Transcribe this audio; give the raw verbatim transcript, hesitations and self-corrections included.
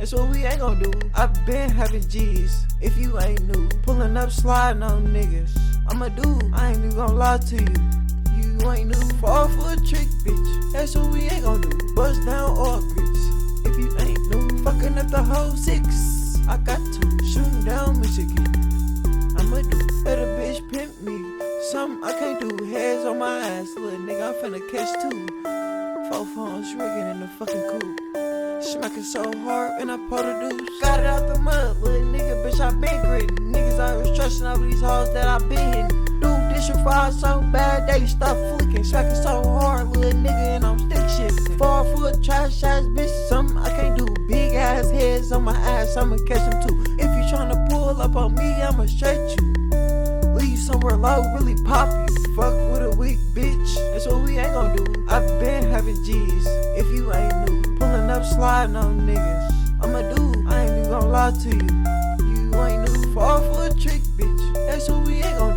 That's what we ain't gon' do. I been having G's, if you ain't new. Pulling up, sliding on niggas. I'm a dude, I ain't even gon' lie to you. You ain't new. Fall for a trick, bitch. That's what we ain't gon' do. Bust down all grits, if you ain't new. Fucking up the whole six, I got to. Shooting down Michigan, I'ma do. Let a bitch pimp me, something I can't do. Heads on my ass, little nigga, I'm finna catch two. Four phones rigging in the fucking coupe. Smacking so hard and I pulled the deuce. Got it out the mud, little nigga, bitch, I been gritting. Niggas always stressing over these hoes that I been hitting. Dude, this your fire so bad, they stop flicking. Smacking so hard, little nigga, and I'm stick shifting. Four foot trash ass bitch, something I can't do. Big ass heads on my ass, I'ma catch them too. If you tryna pull up on me, I'ma stretch you. Leave somewhere low, really pop you. Fuck with a weak bitch, that's what we ain't gon' do. I been having G's, if you ain't new. Pulling up, sliding on niggas. I'm a dude, I ain't even gon' lie to you. You ain't new. Fall for a trick, bitch, that's what we ain't gon' do.